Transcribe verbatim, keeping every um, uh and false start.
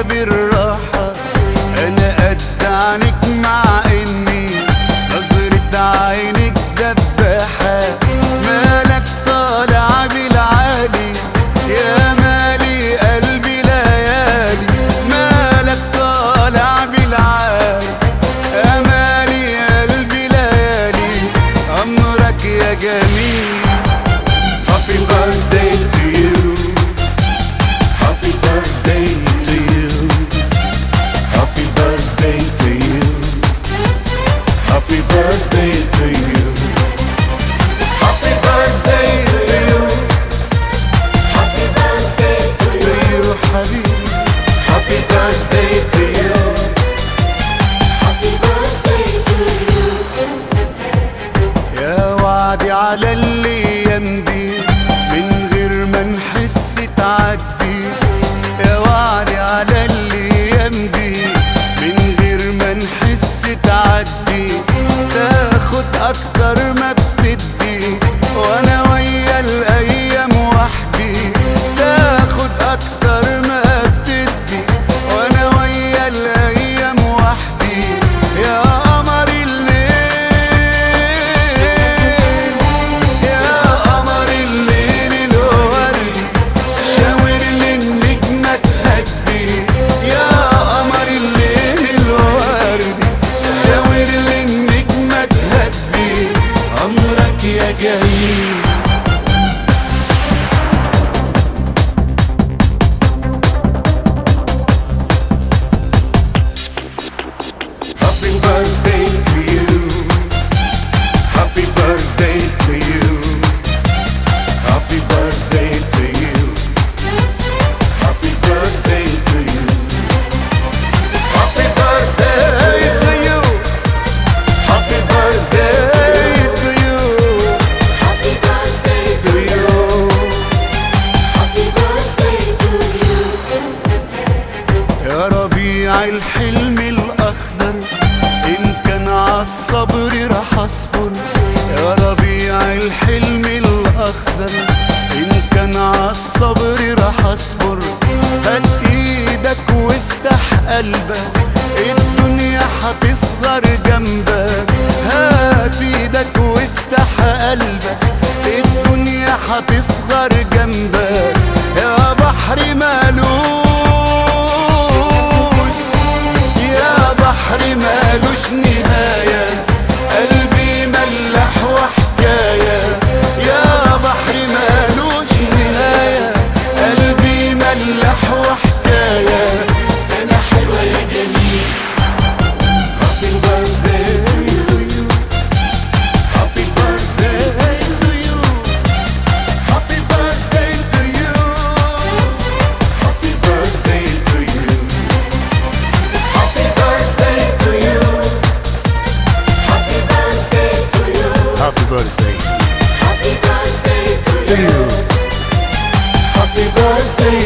بالراحة. أنا قد عنك مع إني نظرة عينك دباحة. مالك طالع بالعالي يا مالي قلبي ليالي. مالك طالع بالعالي يا مالي قلبي ليالي. أمرك يا جميل. Happy birthday to you. Happy birthday to you. Happy birthday to you. Happy birthday to you. Happy birthday to you. Happy birthday to you حبيبي. Happy birthday to you. Happy birthday to you. يا وعدي على الأيام دي من غير ما نحس تعدي. يا وعدي على الأيام دي من غير ما نحس تعدي. تاخد أكتر ما بتدي وأنا ويا الأيام وحدي. تاخد أكتر ما بتدي وأنا ويا الأيام وحدي. يا قمر الليل يا قمر الليل الوردي شاور لي النجمة تهدي. يا قمر الليل الوردي شاور لي النجمة تهدي. أمرك يا جميل. Happy birthday to you. Happy birthday to you. Happy birthday to you. Happy birthday to you. Happy birthday to you. Happy birthday to you. Happy birthday to you. Happy birthday to you. يا ربيع الحلم الأخضر إن كان عالصبر رح أصبر. يا ربيع الحلم الأخضر إن كان عالصبر رح أصبر. هات إيدك وافتح قلبك الدنيا هتصغر جنبك. هات إيدك وافتح قلبك الدنيا هتصغر جنبك. يا بحر مالوش يا بحر مالوش نهاية. قلبي ملح وحكاية. يا بحر مالوش نهاية. قلبي ملح وحكاية. سنة حلوة يا جميل. Happy birthday to you. Happy birthday to you. Happy birthday to you. Happy birthday to you. Happy birthday to you. Happy birthday to you. Happy birthday. Happy birthday to you. Happy birthday